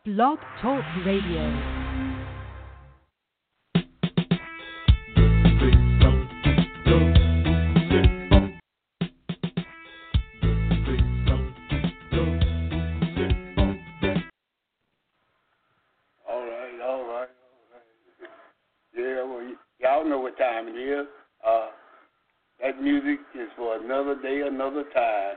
Blog Talk Radio. All right. Yeah, well, y'all know what time it is. That music is for another day, another time.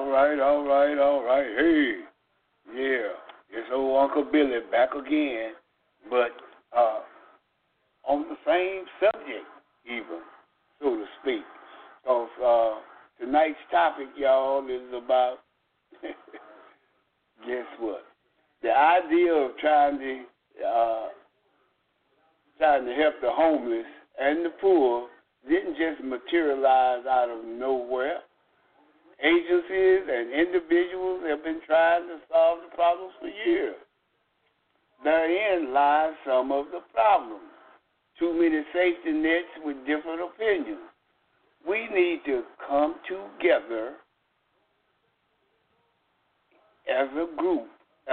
all right. Hey, yeah, it's old Uncle Billy back again, but on the same subject, even, so to speak. Because tonight's topic, y'all, is about, guess what? The idea of trying to help the homeless and the poor didn't just materialize out of nowhere. Agencies and individuals have been trying to solve the problems for years. Therein lies some of the problems. Too many safety nets with different opinions. We need to come together as a group,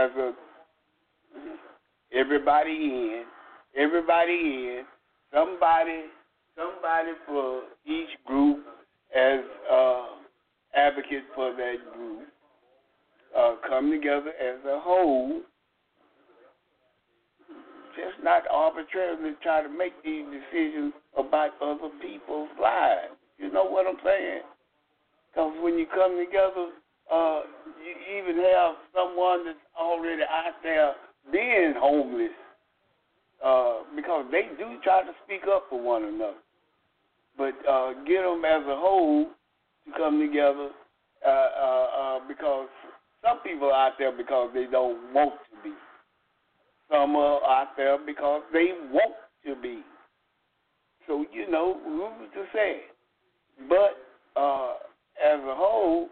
everybody in, somebody for each group as advocate for that group, come together as a whole, just not arbitrarily try to make these decisions about other people's lives. You know what I'm saying? Because when you come together, you even have someone that's already out there being homeless, because they do try to speak up for one another. But get them as a whole to come together, because some people are out there because they don't want to be. Some are out there because they want to be. So, you know, who's to say? But as a whole,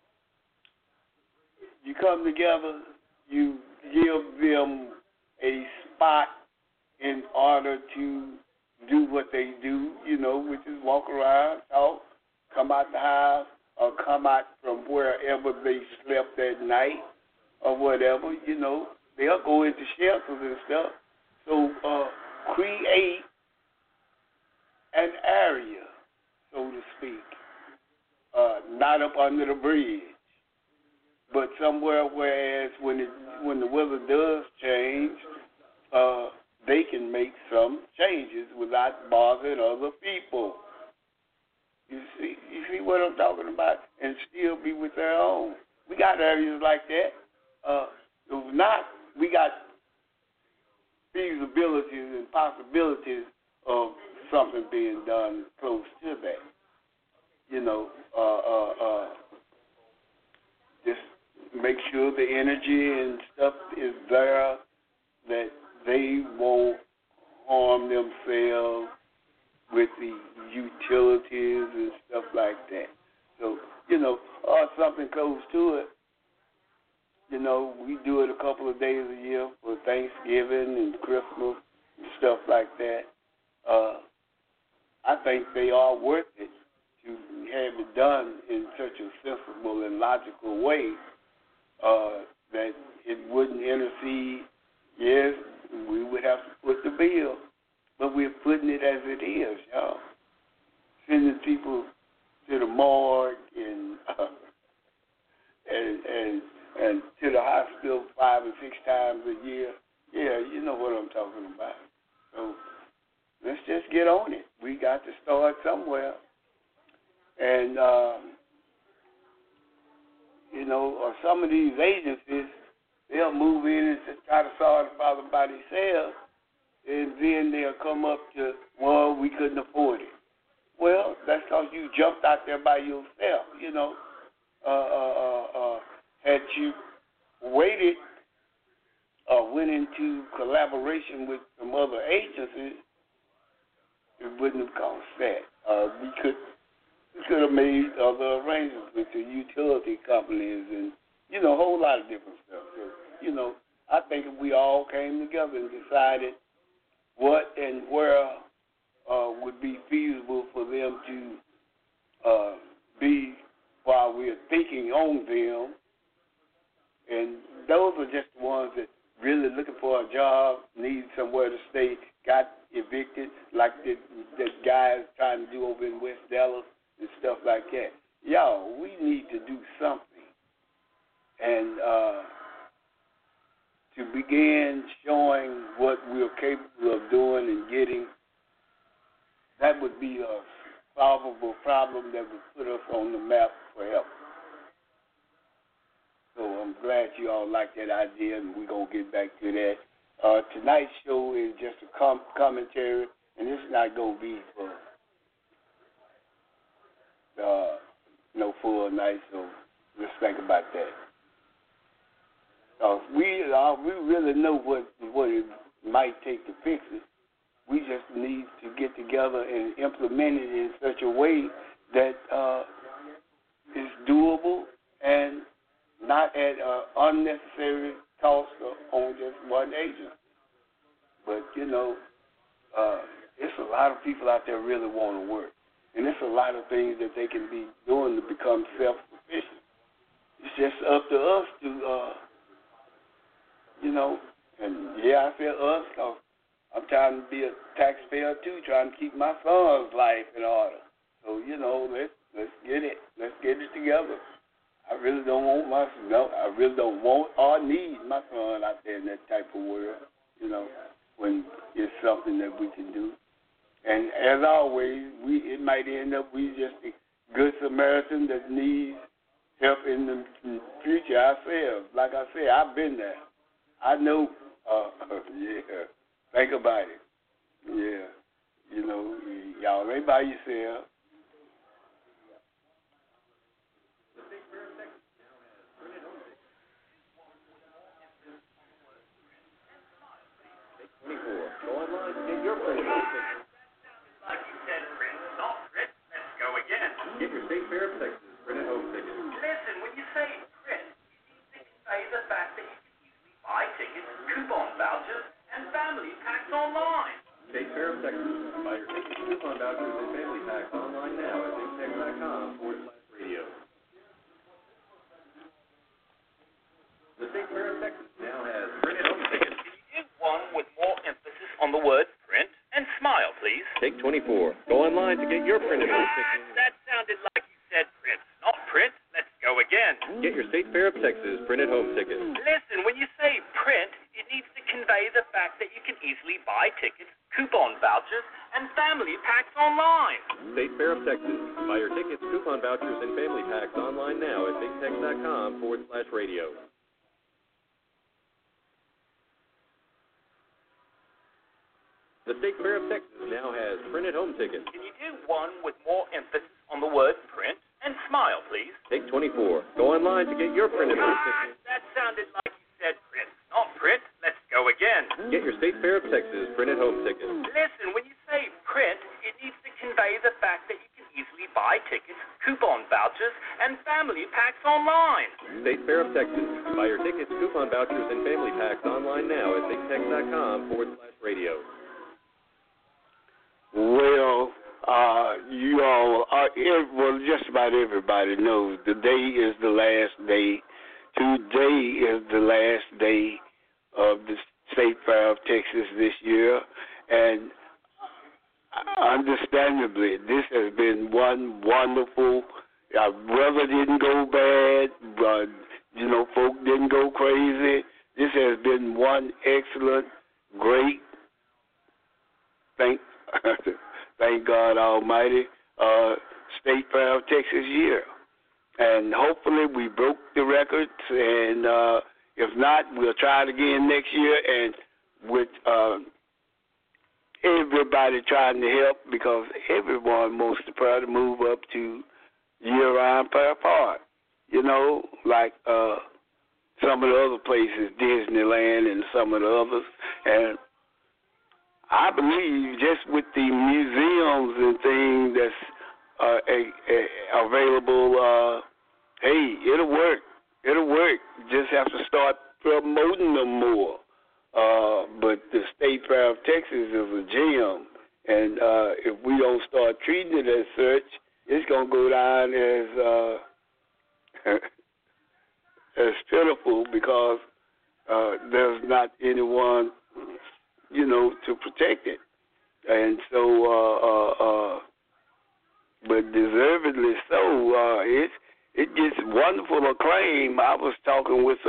you come together, you give them a spot in order to do what they do, you know, which is walk around, talk, come out the house, or come out from wherever they slept that night or whatever, you know. They'll go into shelters and stuff. So create an area, so to speak, not up under the bridge, but somewhere whereas when the weather does change, they can make some changes without bothering other people. You see what I'm talking about? And still be with their own. We got areas like that. If not, we got feasibilities and possibilities of something being done close to that. You know, just make sure the energy and stuff is there, that they won't harm themselves with the utilities and stuff like that. So, you know, something close to it. You know, we do it a couple of days a year for Thanksgiving and Christmas and stuff like that. I think they are worth it to have it done in such a sensible and logical way that it wouldn't intercede. Yes, we would have to put the bill, but we're putting it as it is, y'all. Sending people to the morgue and to the hospital 5 or 6 times a year. Yeah, you know what I'm talking about. So let's just get on it. We got to start somewhere. And, you know, some of these agencies, they'll move in and try to solve the problem by themselves, and then they'll come up to, well, we couldn't afford it. Well, that's because you jumped out there by yourself, you know. Had you waited or went into collaboration with some other agencies, it wouldn't have cost that. We could have made other arrangements with the utility companies and, you know, a whole lot of different stuff. So, you know, I think if we all came together and decided what and where would be feasible for them to be while we're thinking on them, and those are just the ones that really looking for a job, need somewhere to stay, got evicted, like that guy is trying to do over in West Dallas and stuff like that. Y'all, we need to do something. And to begin showing what we're capable of doing and getting, that would be a solvable problem that would put us on the map forever. you all like that idea, and we're going to get back to that. Tonight's show is just a commentary, and this is not going to be for no full night, so let's think about that. We really know what it might take to fix it. We just need to get together and implement it in such a way that is doable and not at unnecessary cost on just one agent. But, it's a lot of people out there really want to work. And there's a lot of things that they can be doing to become self-sufficient. It's just up to us to, and I said us because I'm trying to be a taxpayer too, trying to keep my son's life in order. So, let's get it. Let's get it together. I really don't want or need my son out there in that type of world, when it's something that we can do. And as always, it might end up we just a good Samaritan that needs help in the future ourselves. Like I said, I've been there. I know. Think about it. Yeah. Y'all ain't by yourself. Go online and get your printed ticket. Like you said, print, not print. Let's go again. Get your State Fair of Texas printed home ticket. Listen, when you say print, you need to convey the fact that you can easily buy tickets, coupon vouchers, and family packs online. State Fair of Texas. Buy your tickets, coupon vouchers, and family packs online now at bigtex.com/radio. The State Fair of Texas now has printed home tickets. Can you give one with more emphasis on the word print? And smile, please. Take 24. Go online to get your printed home ticket. That sounded like you said print, not print. Let's go again. Get your State Fair of Texas printed home ticket. Listen, when you say print, it needs to convey the fact that you can easily buy tickets, coupon vouchers, and family packs online. State Fair of Texas. Buy your tickets, coupon vouchers, and family packs online now at bigtex.com/radio. The State Fair of Texas now has printed home tickets. Can you do one with more emphasis on the word print? And smile, please. Take 24. Go online to get your printed home ticket. That sounded like you said print, not print. Let's go again. Get your State Fair of Texas printed home ticket. Listen, when you say print, it needs to convey the fact that you can easily buy tickets, coupon vouchers, and family packs online. State Fair of Texas. Buy your tickets, coupon vouchers, and family packs online now at bigtex.com/radio. Well, you all, just about everybody knows the day is the last day. Today is the last day of the State Fair of Texas this year, and understandably, this has been one wonderful. Weather didn't go bad, but folk didn't go crazy. This has been one excellent, great. Thank God Almighty, State Fair of Texas year. And hopefully we broke the records, and if not, we'll try it again next year, and with everybody trying to help, because everyone wants to try to move up to year-round Fair Park. Like some of the other places, Disneyland and some of the others. And I believe just with the museums and things that's available, hey, it'll work. It'll work. Just have to start promoting them more. But the State Fair of Texas is a gem, and if we don't start treating it as such, it's going to go down as pitiful, because there's not anyone, to protect it. And so, but deservedly so, it gets wonderful acclaim. I was talking with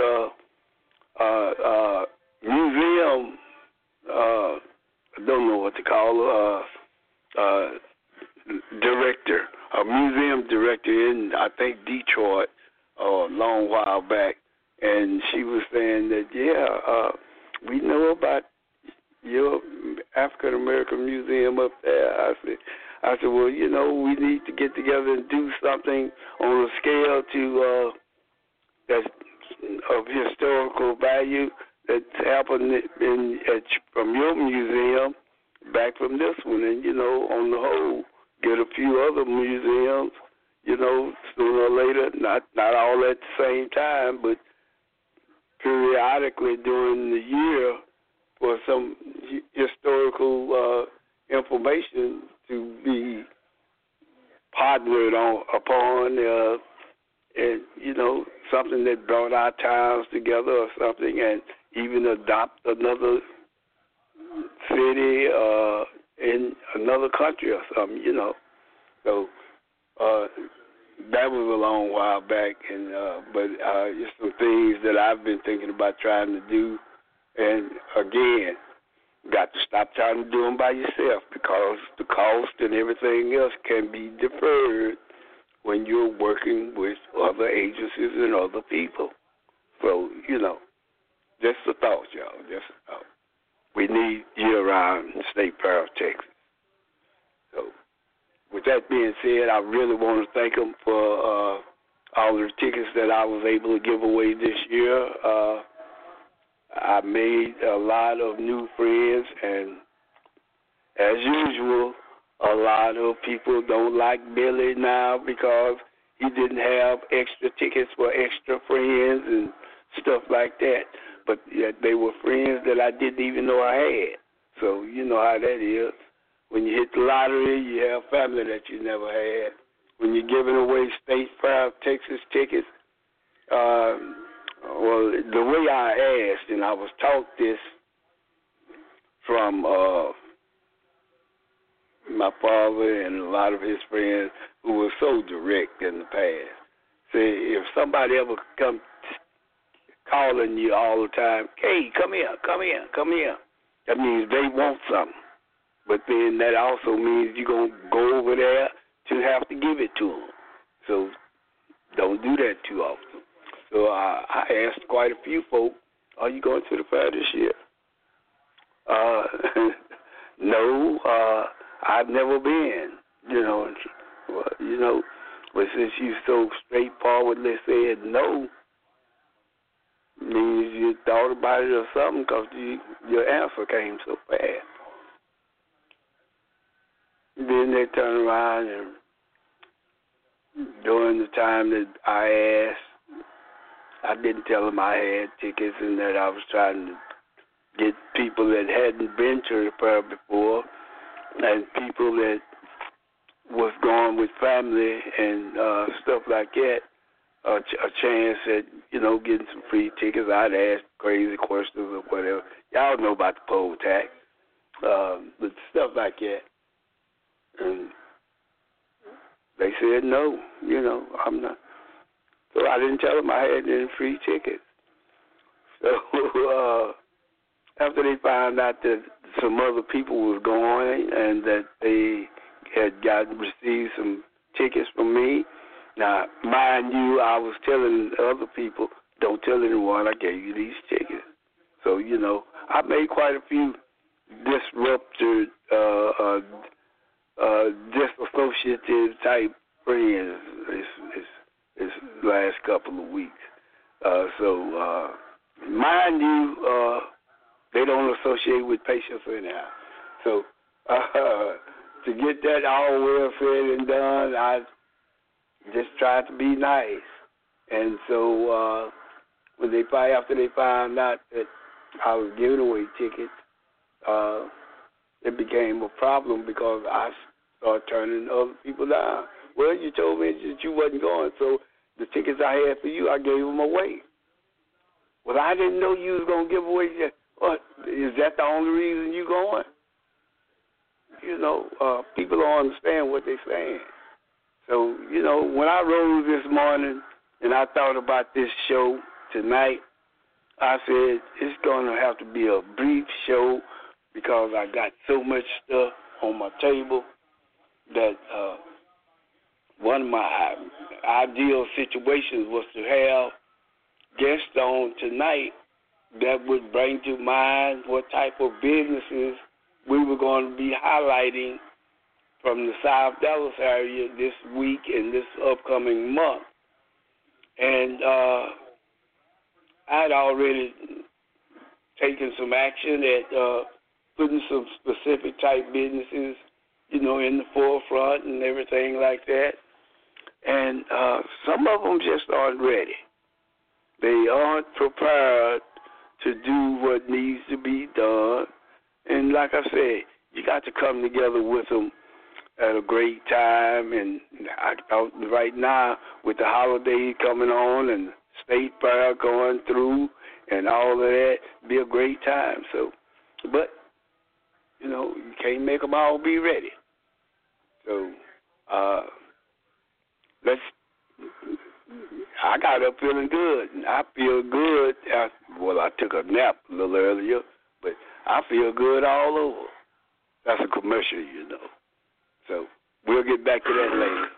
a museum, I don't know what to call her, director, a museum director in, I think, Detroit, a long while back. and she was saying that, we know about your African American Museum up there. I said, well, we need to get together and do something on a scale that's of historical value that's happened from your museum back from this one, and on the whole, get a few other museums, sooner or later, not all at the same time, but periodically during the year for some historical information to be partnered upon, and something that brought our towns together or something, and even adopt another city in another country or something, So that was a long while back, and but just some things that I've been thinking about trying to do, and again, got to stop trying to do them by yourself because the cost and everything else can be deferred when you're working with other agencies and other people. So, just a thought, y'all, just a thought. We need year-round State Fair of Texas. So, with that being said, I really want to thank them for all the tickets that I was able to give away this year. I made a lot of new friends, and as usual, a lot of people don't like Billy now because he didn't have extra tickets for extra friends and stuff like that. But they were friends that I didn't even know I had. So you know how that is. When you hit the lottery, you have family that you never had. When you're giving away State Fair of Texas tickets, well, the way I asked, and I was taught this from my father and a lot of his friends who were so direct in the past. Say, if somebody ever come calling you all the time, hey, come here, that means they want something. But then that also means you're going to go over there to have to give it to them. So don't do that too often. So I asked quite a few folk, are you going to the fair this year? No, I've never been, but since you so straightforwardly said no, means you thought about it or something because your answer came so fast. Then they turn around and during the time that I asked, I didn't tell them I had tickets and that I was trying to get people that hadn't been to the fair before and people that was going with family and stuff like that, a chance at, getting some free tickets. I'd ask crazy questions or whatever. Y'all know about the poll tax, but stuff like that. And they said no, I'm not. So I didn't tell them I had any free tickets. So after they found out that some other people was going and that they had received some tickets from me, now, mind you, I was telling other people, don't tell anyone I gave you these tickets. So, I made quite a few disrupted, disassociative type friends this last couple of weeks. So, mind you, they don't associate with patients anyhow. So, to get that all well said and done, I just tried to be nice. And so when after they found out that I was giving away tickets, it became a problem because I started turning other people down. Well, you told me that you wasn't going, so the tickets I had for you, I gave them away. Well, I didn't know you was going to give away. Is that the only reason you going? People don't understand what they're saying. So, when I rose this morning and I thought about this show tonight, I said it's going to have to be a brief show because I got so much stuff on my table that one of my ideal situations was to have guest on tonight that would bring to mind what type of businesses we were going to be highlighting from the South Dallas area this week and this upcoming month. And I'd already taken some action at putting some specific type businesses, in the forefront and everything like that. And some of them just aren't ready. They aren't prepared to do what needs to be done. And like I said, you got to come together with them at a great time. And right now, with the holidays coming on and state fair going through and all of that, be a great time. So, but, you can't make them all be ready. So, I got up feeling good. I feel good. I took a nap a little earlier, but I feel good all over. That's a commercial, So we'll get back to that later.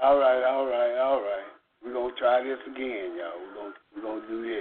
All right. We're going to try this again, y'all. We're gonna do this.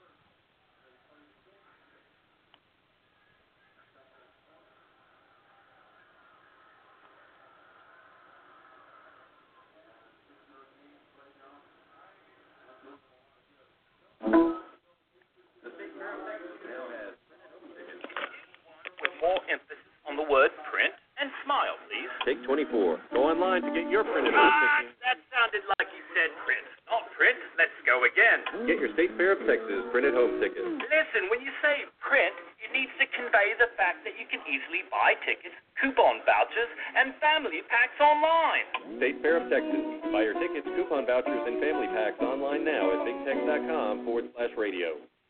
With more emphasis on the word print and smile, please. Take 24. Go online to get your printed home ticket. That sounded like you said print. Not print. Let's go again. Get your State Fair of Texas printed home ticket. Listen, when you say print, it needs to convey the fact that you can easily buy tickets, coupon vouchers, and family packs online. State Fair of Texas. Buy your tickets, coupon vouchers, and family packs online now at bigtex.com/radio.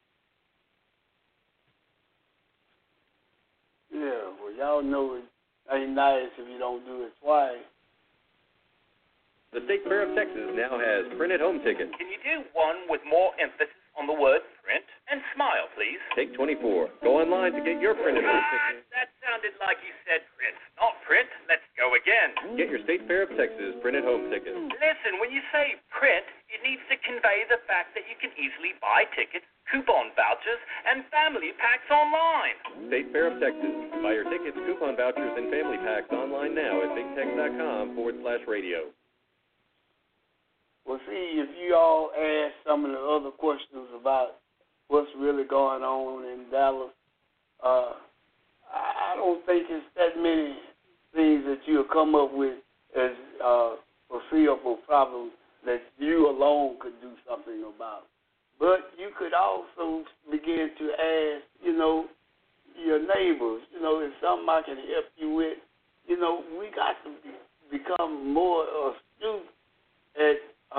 Yeah, well, y'all know it ain't nice if you don't do it twice. The State Fair of Texas now has printed home tickets. Can you do one with more emphasis on the word print and smile, please? Take 24. Go online to get your printed home ticket. That sounded like you said print. Not print. Let's go again. Get your State Fair of Texas printed home ticket. Listen, when you say print, it needs to convey the fact that you can easily buy tickets, coupon vouchers, and family packs online. State Fair of Texas. Buy your tickets, coupon vouchers, and family packs online now at bigtex.com/radio. Well, see, if you all ask some of the other questions about what's really going on in Dallas, I don't think it's that many things that you'll come up with as foreseeable problems that you alone could do something about. But you could also begin to ask, your neighbors, if something I can help you with. We got to become more astute at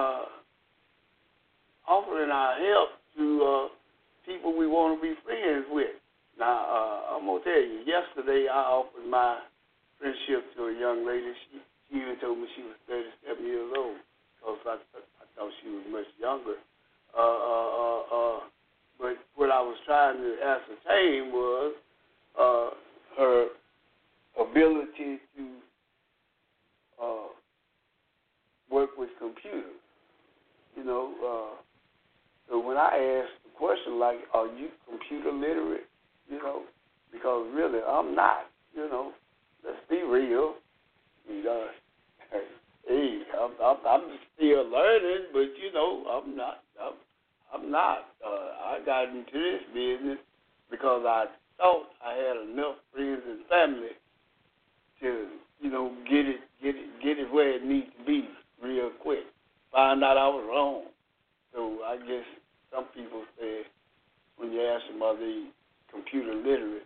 offering our help to people we want to be friends with. Now, I'm going to tell you, yesterday I offered my friendship to a young lady. She even told me she was 37 years old, because I thought she was much younger. But what I was trying to ascertain was her ability to work with computers. So when I asked the question, like, are you computer literate? Because really I'm not. Let's be real. Hey, I'm still learning, but I'm not. I'm not. I got into this business because I thought I had enough friends and family to, get it where it needs to be real quick. Find out I was wrong. So I guess some people say, when you ask them are they computer literate,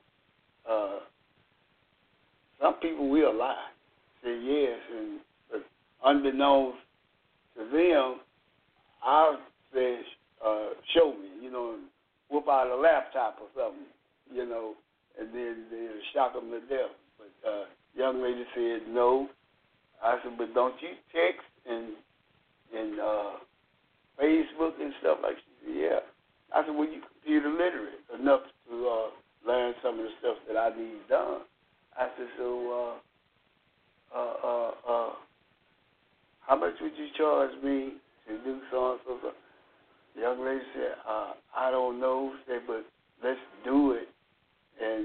some people will lie, say yes, but unbeknownst to them, I'll say, show me, whoop out a laptop or something, and then they'll shock them to death. But young lady said no. I said, but don't you text and Facebook and stuff like that? She said, yeah. I said, well, you computer literate enough to learn some of the stuff that I need done. I said, so how much would you charge me to do so and so? The young lady said, I don't know. She said, but let's do it. And,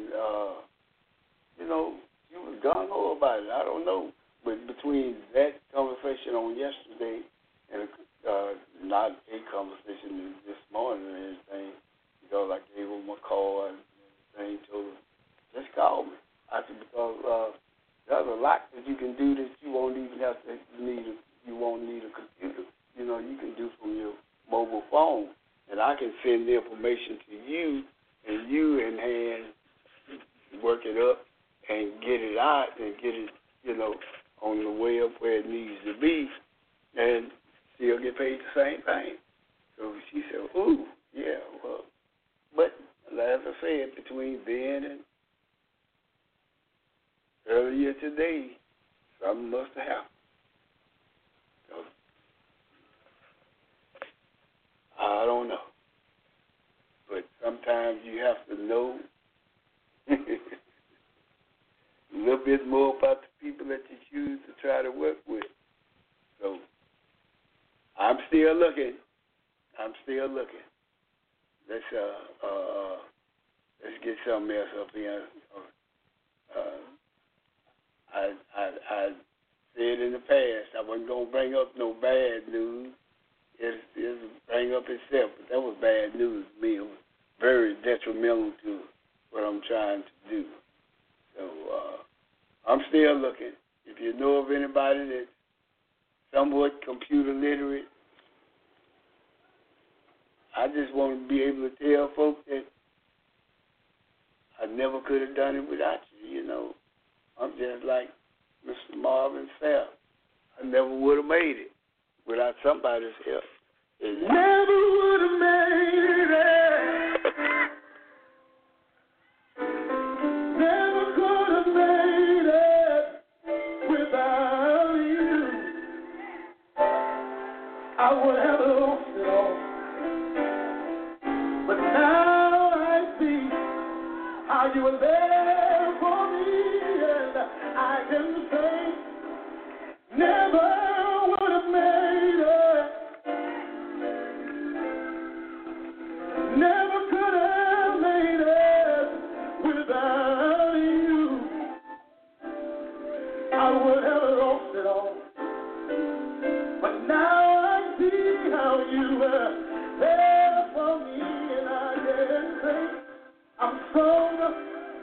you was gung-ho about it. I don't know. But between that conversation on yesterday and not a conversation this morning or anything, because I gave him a call and everything, told him, just call me. I said, because there's a lot that you can do that you won't even have to you won't need a computer. You can do from your mobile phone, and I can send the information to you, and you in hand work it up and get it out and get it, on the way up where it needs to be, and still get paid the same thing. So she said, ooh, yeah, well, but as I said, between then and earlier today, something must have happened. So, I don't know. But sometimes you have to know a little bit more about the people that you choose to try to work with. So I'm still looking. Let's get something else up here. I said in the past I wasn't gonna bring up no bad news. It's bring up itself, but that was bad news to me. It was very detrimental to what I'm trying to do. So I'm still looking. If you know of anybody that's somewhat computer literate, I just want to be able to tell folks that I never could have done it without you, you know. I'm just like Mr. Marvin Sapp. I never would have made it without somebody's help. Never would have made it. Never could have made it without you. I would have lost it all. But now I see how you were there for me, and I can say never would have made it. Never could have made it without you. I would have lost it all. But now I see how you were there for me, and I can say I'm stronger,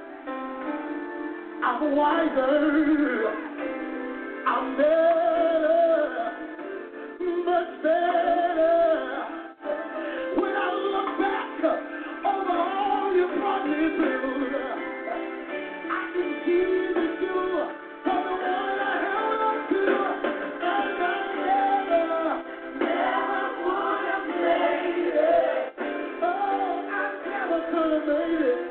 I'm wiser, I'm better, much better. When I look back over all you brought me through, I can see that you were the one I held on to, and I never would have made it. Oh, I never could have made it.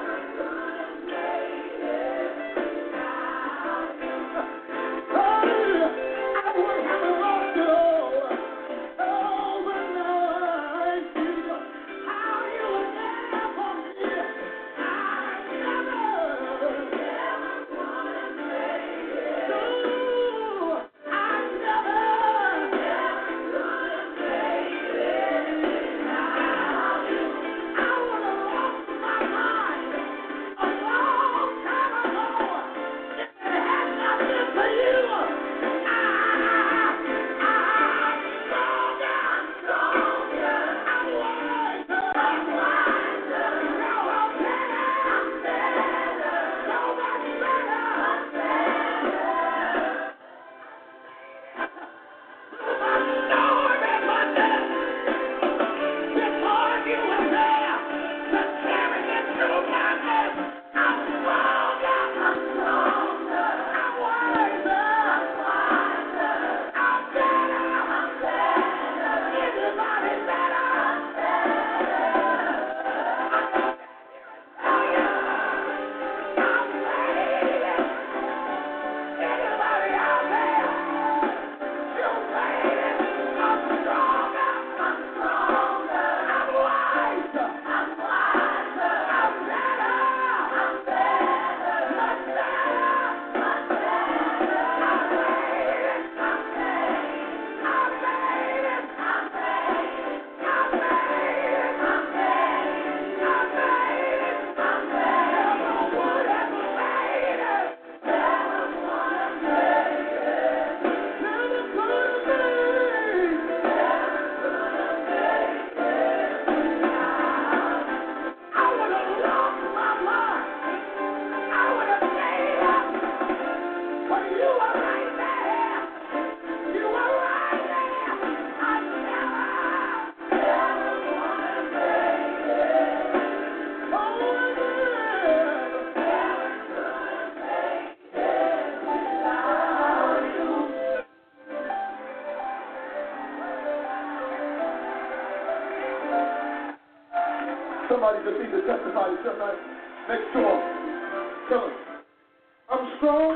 Somebody just needs to testify to somebody next door. Tell them, I'm strong,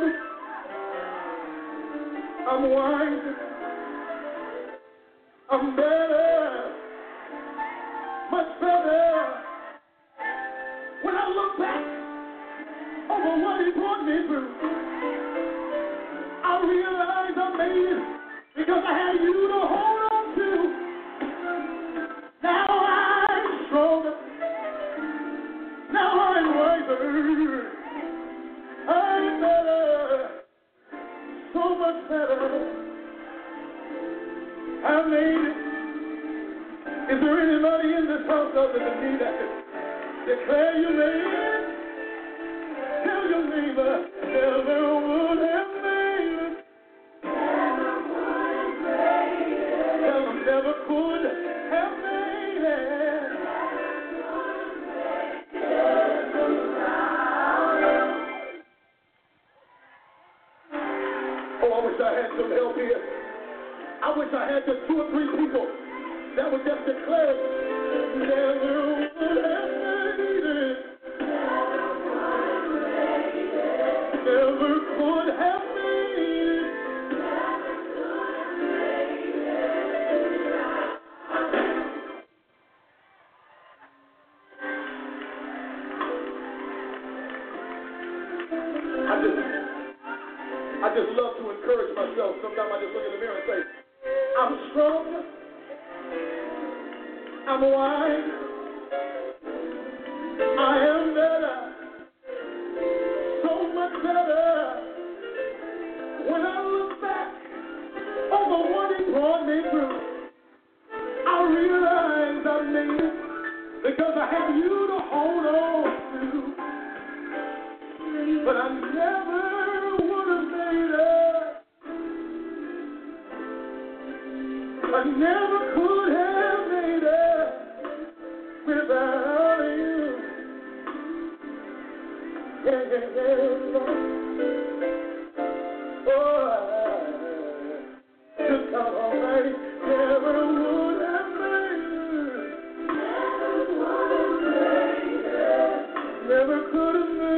I'm wise, I'm better, much better. When I look back over what he brought me through, I realize I made it because I had you to hold on to. I made it. Is there anybody in this house other than me that can declare you made it? Tell your neighbor, never would have made it. Tell them never could have made it. Oh, I wish I had some help here. I wish I had just 2 or 3 people that would just declare it. Never would have made it. Never could have made it. I just love to encourage myself. Sometimes I just look in the mirror and say, I'm strong, I'm wise, I am better, so much better. When I look back over what He brought me through, I realize I made it because I have you to hold on to. But I never would have made it. I never could have made it without you. Yeah, yeah, yeah. Oh, just how almighty never would have made it. Never could have made it.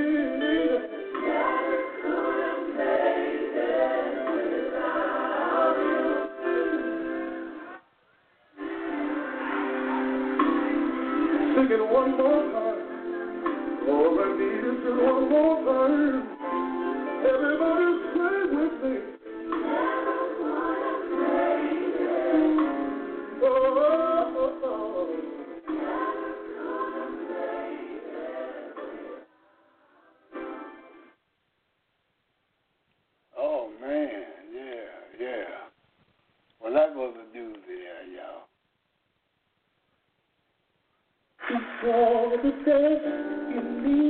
Sing it one more time. All I need is just one more time. Everybody say with me. Oh, oh, oh. Oh, man, yeah. Well, that was a dude there, y'all. All the best in me.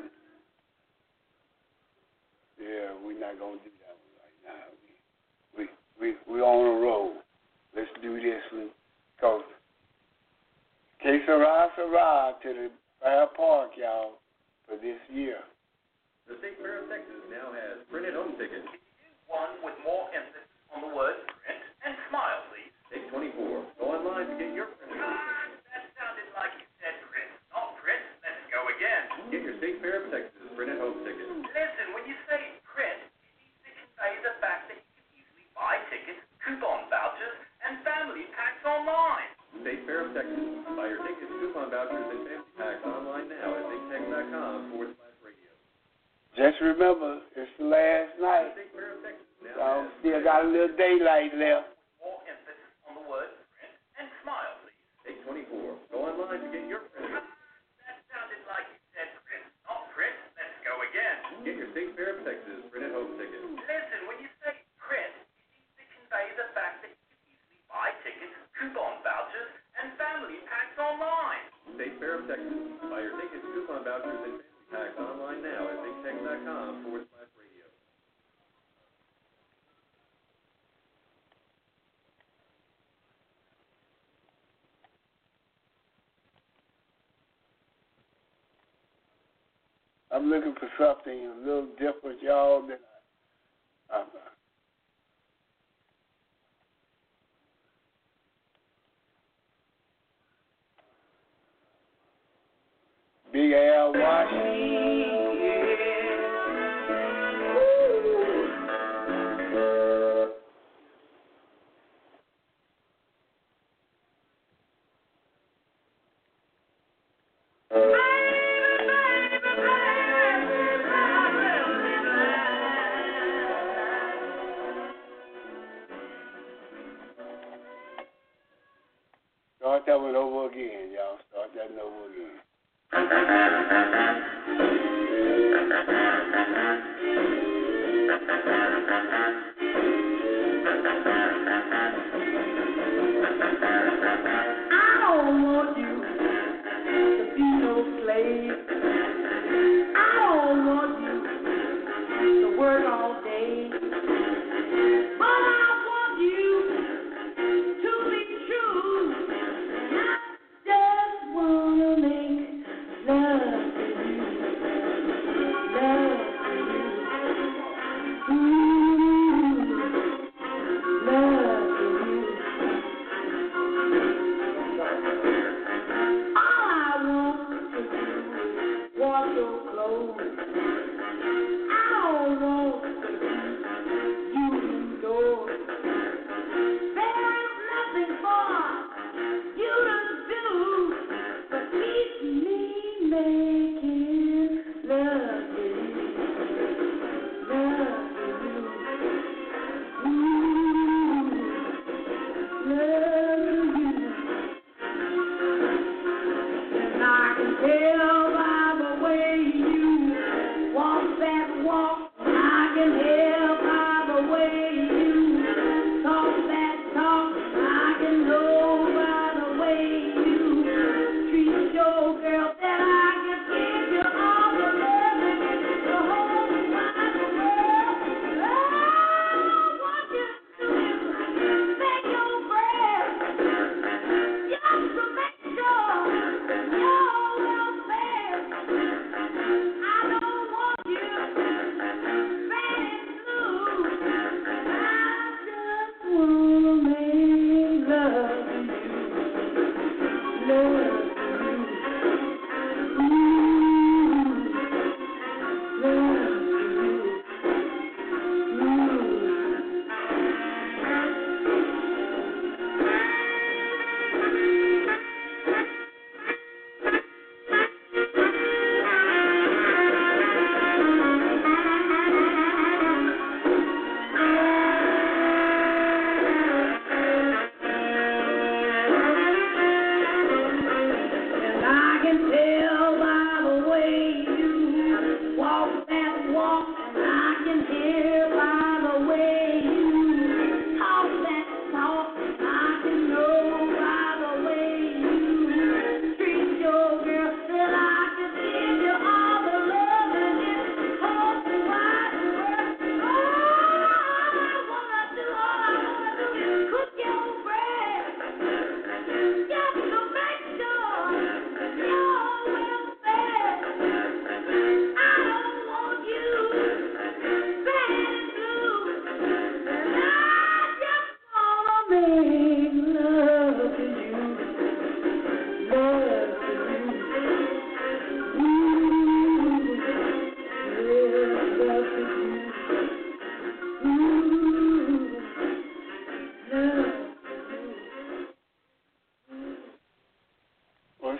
Yeah, we're not gonna do that one right now. We on a roll. Let's do this one, cause que sera to the Fair Park, y'all, for this year. The State Fair of Texas now has printed home tickets. One with more emphasis on the word print and smile, please. Take 24. Go online to get your printed home tickets. That sounded like you said print, not print. Let's go again. Get your State Fair of Texas printed home tickets. Listen, when you say print, it needs to convey the fact that you can easily buy tickets, coupon vouchers, and family packs online. State Fair of Texas. Buy your tickets, coupon vouchers, and family packs online now at bigtex.com/radio. Just remember, it's the last The night. State Fair of Texas now So has still got a little daylight left. More emphasis on the word print and smile, please. Take 24. Go online to get your printed. That sounded like you said print, not print. Let's go again. Get your State Fair of Texas printed home tickets. Listen, when you say print, it needs to convey the fact that you can easily buy tickets, coupon vouchers, and family packs online. State Fair of Texas. Buy your tickets, coupon vouchers, and family packs online now at bigtex.com/radio. I'm looking for something a little different, y'all, than Big Al Washington. Start that one over again, y'all. Start that one over again.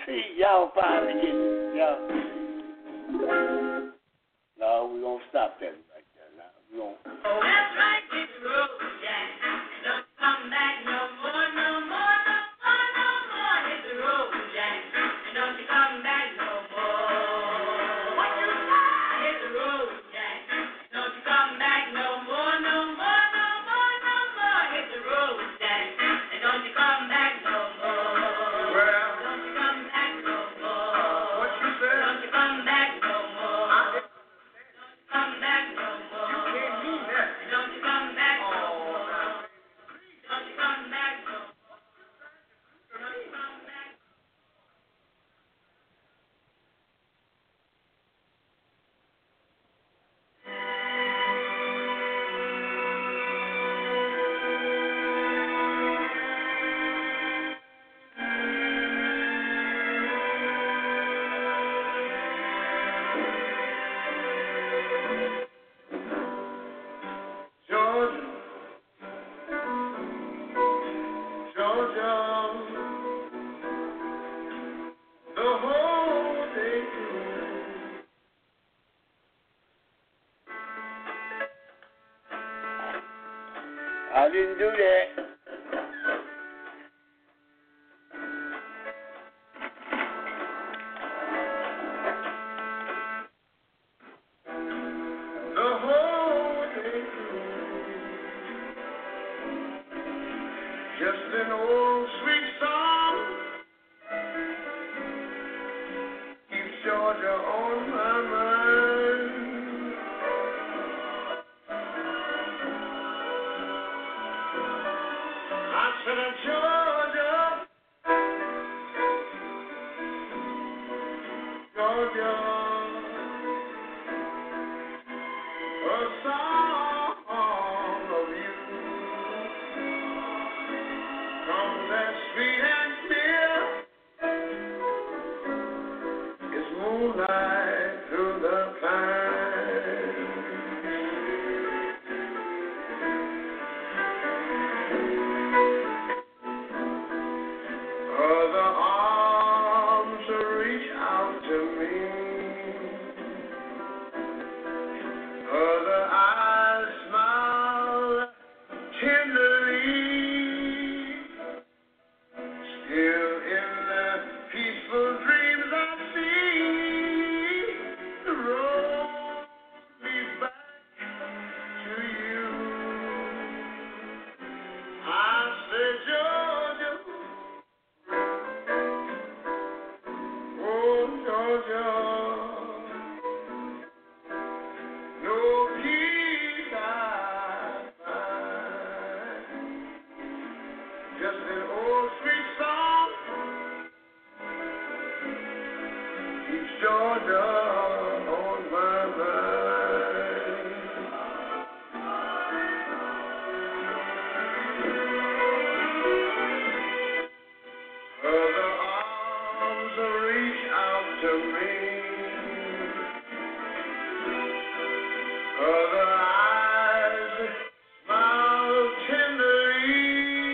See, y'all finally get it. Y'all. No, we're going to stop that right there. Now, we're going to. That's right, hit the road, Jack. Don't come back no more, no more, no more, no more. Hit the road, Jack. And don't you come back no more. What you say? Hit the road, Jack. Don't you come back no more, no more, no more, no more. Hit the road, Jack. And don't you come back no more. Well, Don't you come back no more. what you said? Don't you come back no more. I didn't Come back no more. You can't mean that. Don't you come back no Oh, more. Don't you come back no more. Don't you come back. Georgia, Georgia, the whole day through. I didn't do that. The whole day through. Just an old sweet song keeps Georgia on my mind. I said, Georgia, Georgia, a song of you comes as sweet and clear as moonlight through the pines. Other arms reach out to me. Other eyes smile tenderly. Still in the peaceful dreams I see, the road leads back to you. I say, Georgia, oh Georgia, no peace I find. Just an old sweet song keeps Georgia on my mind. Other arms reach out to me. Other eyes smile tenderly.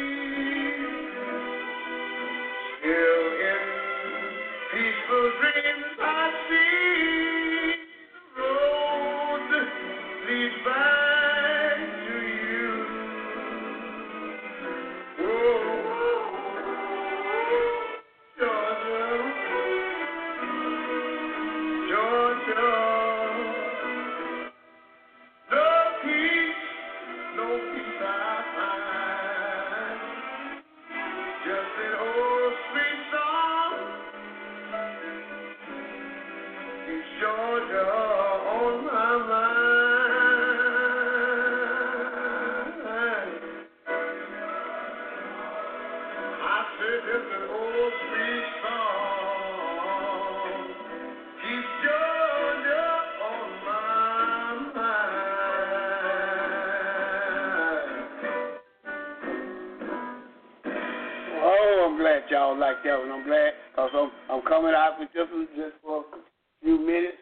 Still in peaceful dreams I see the road leads back to you. Whoa, Georgia, Georgia. No peace I find. Just an old sweet song keeps Georgia on my mind. I said just an old sweet song keeps Georgia on my mind. Oh, I'm glad y'all like that one. I'm glad because I'm coming out with this one just for a few minutes.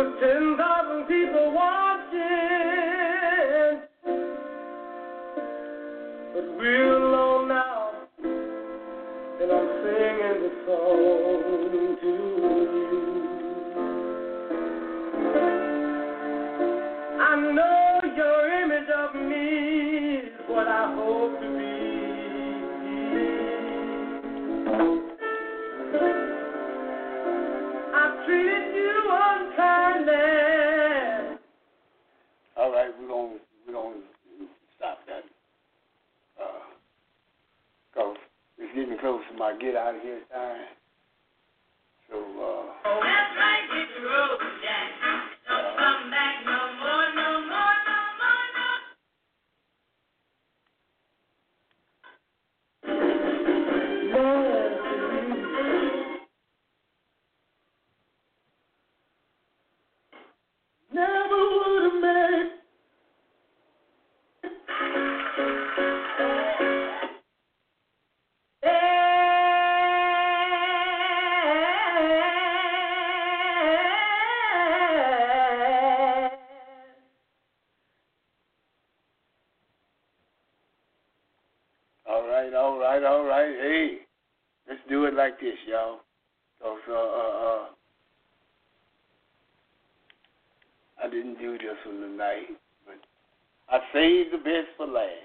with 10,000 people watching, but we're alone now, and I'm singing the song to you. I know your image of me is what I hope to be. I treated you unkindly. All right, we're gonna stop that. Cause it's getting close to my get out of here time. So That's right, hit the road, Jack. Don't come back no more, no more, no more, no. Never would have made. All right. Hey, let's do it like this, y'all. Cause I didn't do this one tonight, but I saved the best for last.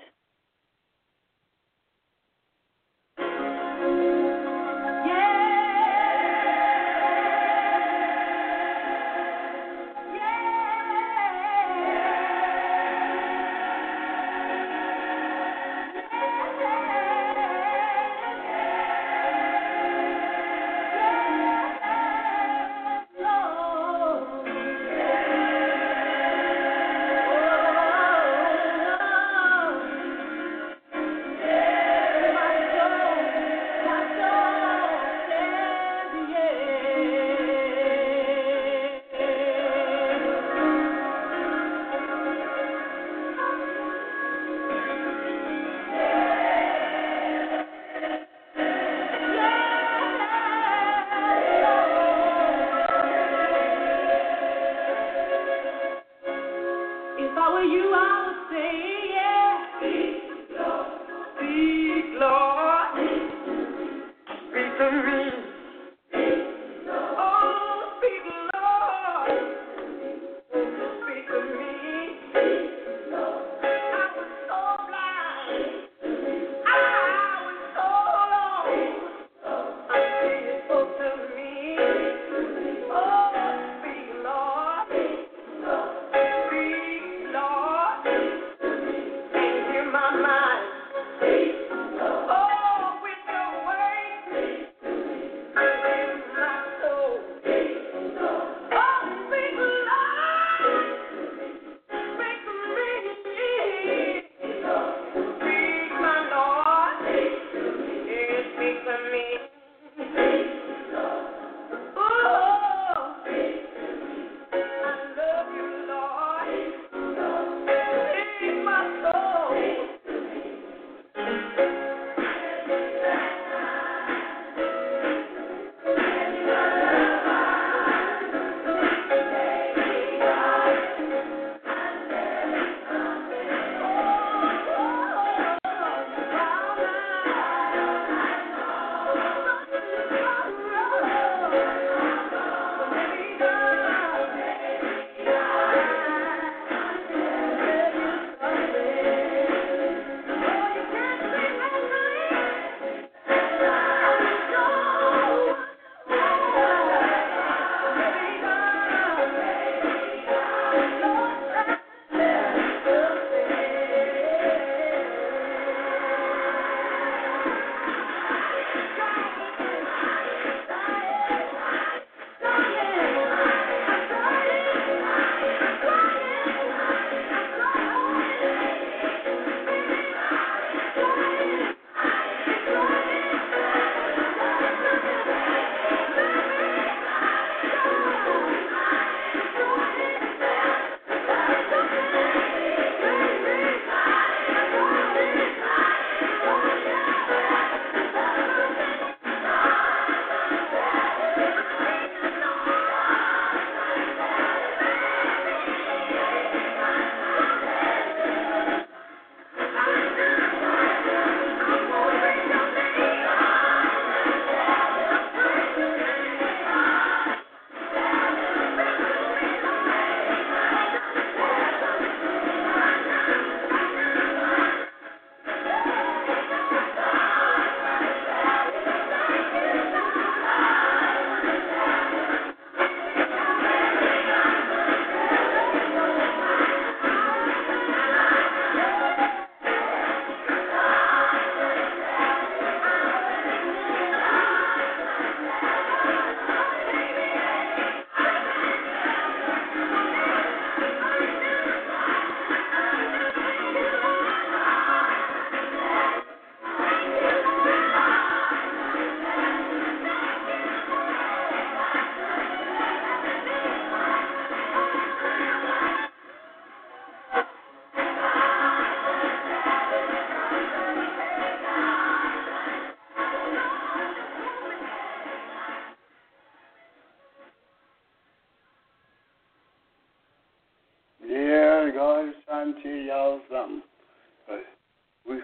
trying to tell y'all something. But we're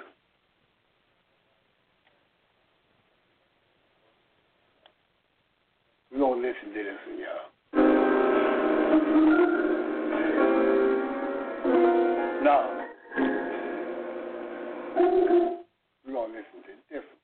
going to listen to this one, y'all. No. We're going to listen to it different.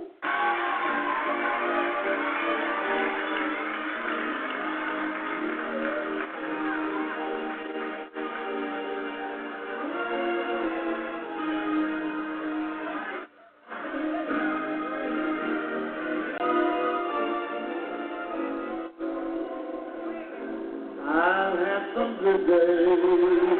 I've had some good days.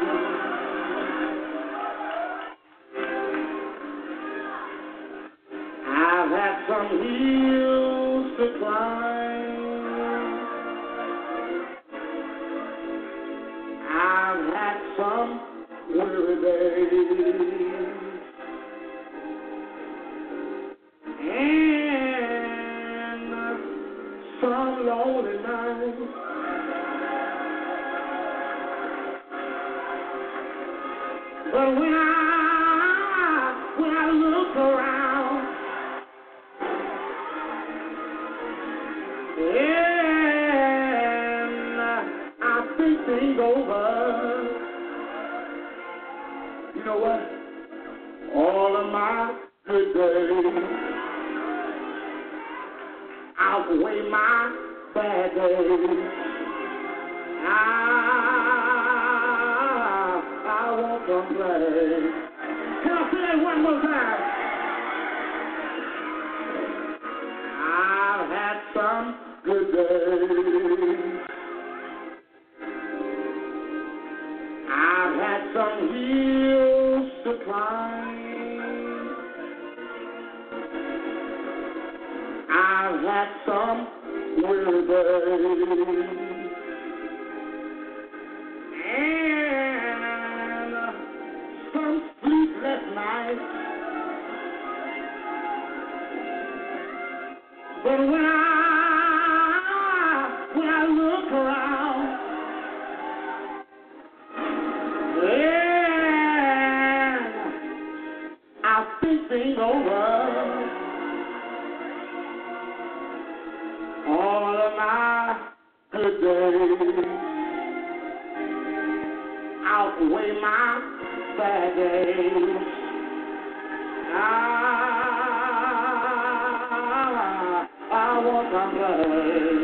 I've had some hills to climb. I've had some weary days. And some lonely nights. But when I look around, and I think things over, you know what? All of my good days outweigh my bad days. I won't complain. Can I say it one more time? I've had some good days. I've had some hills to climb. I've had some weary days. And some sleepless nights. But when I look around, and I think things over, all of my good days outweigh my bad days. I won't complain.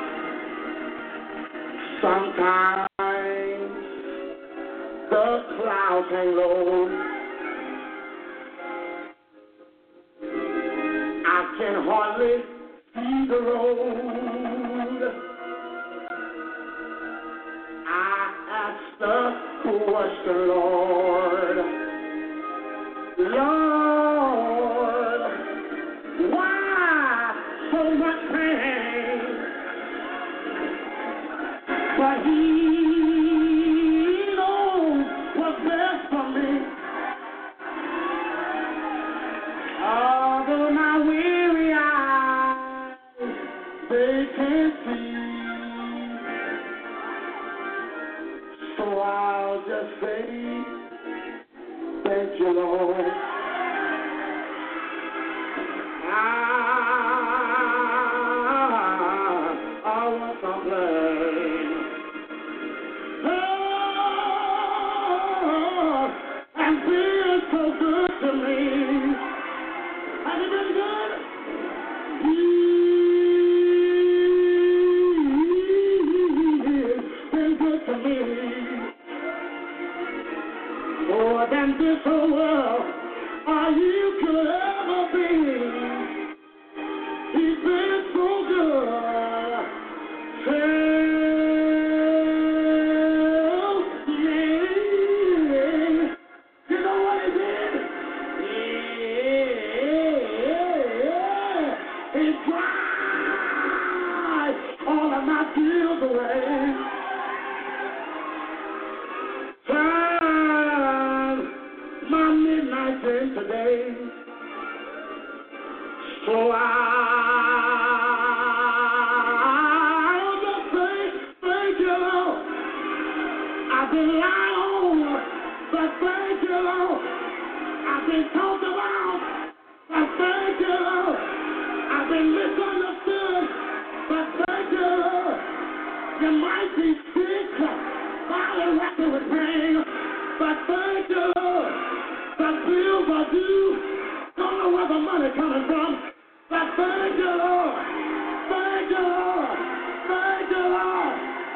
Sometimes the clouds hang low. I can hardly see the road. I ask the question, Lord, why so much pain? But He knows what's best for me. Although my weary eyes, they can't see. So I'll just say, thank you, Lord. I won't complain. Oh, and being so good to me. Has He been good? He's been good to me. More than this whole world you could ever be. He's been so good. Tell me, you know what He did? He dried all of my tears away. My midnight in today, so I'll just say thank you, Lord. I've been lying on that been talked about, but thank you, Lord. I've been misunderstood, but thank you, Lord. You might be sick, body rocking with pain, but thank you, Lord. The bills are due, don't know where the money coming from, but thank you, Lord. Thank you, Lord. Thank you, Lord.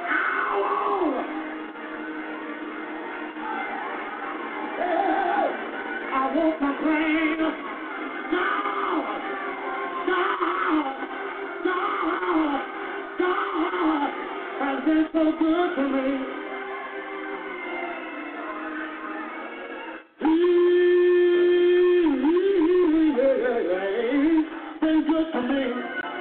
I won't complain. God has been so good to me. He's been good to me.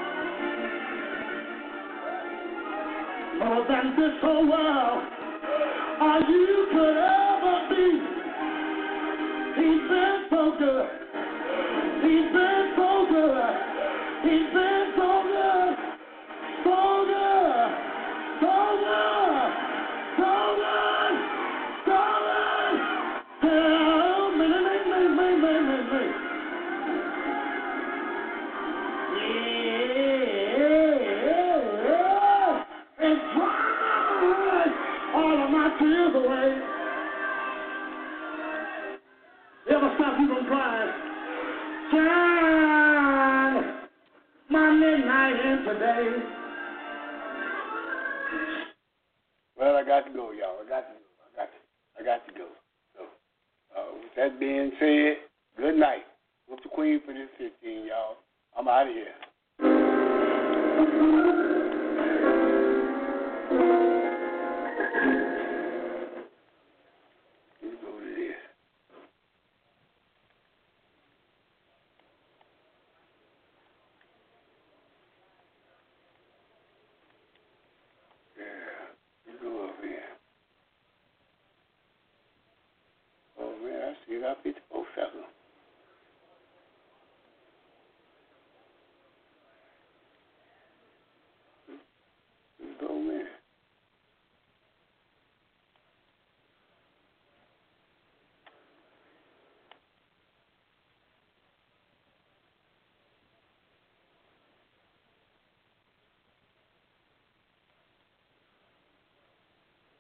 More than this whole world, all you could ever be. He's been so good. He's been so good. He's been so good. So good. So good. So good. So good. Help me. Yeah. And dry all of my tears away. Ever stop you from crying? Shine my midnight in today. Well, I got to go, y'all. I got to go. So, with that being said, good night. What's the queen for this 15, y'all? I'm out of here.